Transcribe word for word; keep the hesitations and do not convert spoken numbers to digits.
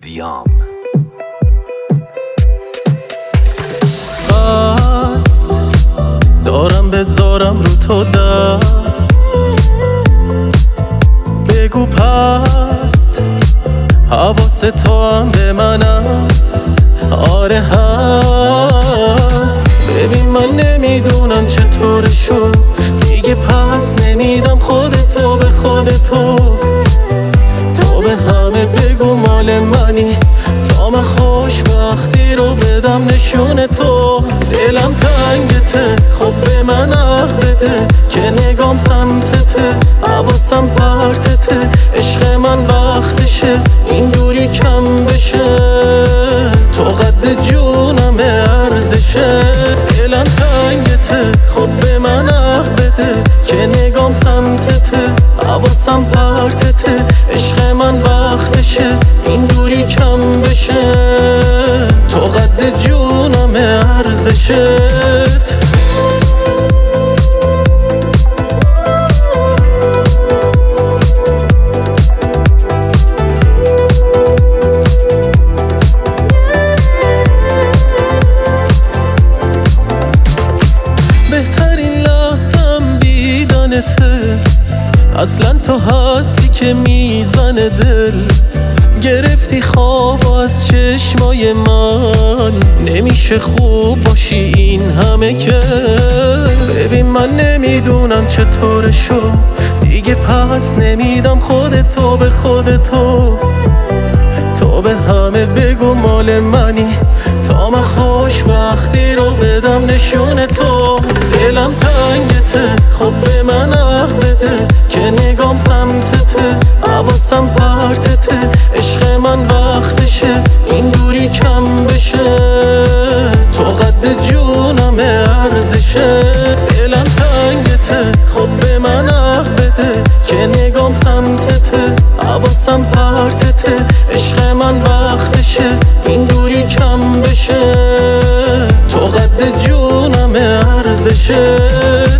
ویام قصد دارم بذارم رو تو دست، بگو پس حواس تو هم به من است. آره هست، ببین من نمیدونم چطور شد دیگه، پس نمیدم خودتو به خودتو. تو به همه بگو مال منی تا من خوشبختی رو بدم نشون تو. دلم تنگته خب به من عهد بده که نگام سمتته، حواسم پرتته، عشق من وقتشه این دوری کم بشه. تو قد جونم ارزشه، دلم تنگته خب به من عهد بده که نگام سمتته، حواسم پرتته، عشق من وقتشه این دوری کم بشه. تو قد جونم ارزشت. بهترین لحظم دیدنته، اصلا تو هستی که میزنه دل. گرفتی خواب از چشمای من، نمیشه خوب باشی این همه که. ببین من نمیدونم چطور شد دیگه، پس نمیدم خودتو به خودتو. تو به همه بگو مال منی تا من خوشبختی رو بدم نشون تو. دلم تنگته خب به من عهد بده که نگام سمتته، حواسم پرتته، عشق من وقتشه این دوری کم بشه. تو قد جونم ارزشت، دلم تنگته خب به من عهد بده که نگام سمتته، حواسم پرتته، عشق من وقتشه این دوری کم بشه. تو قد جونم ارزشت.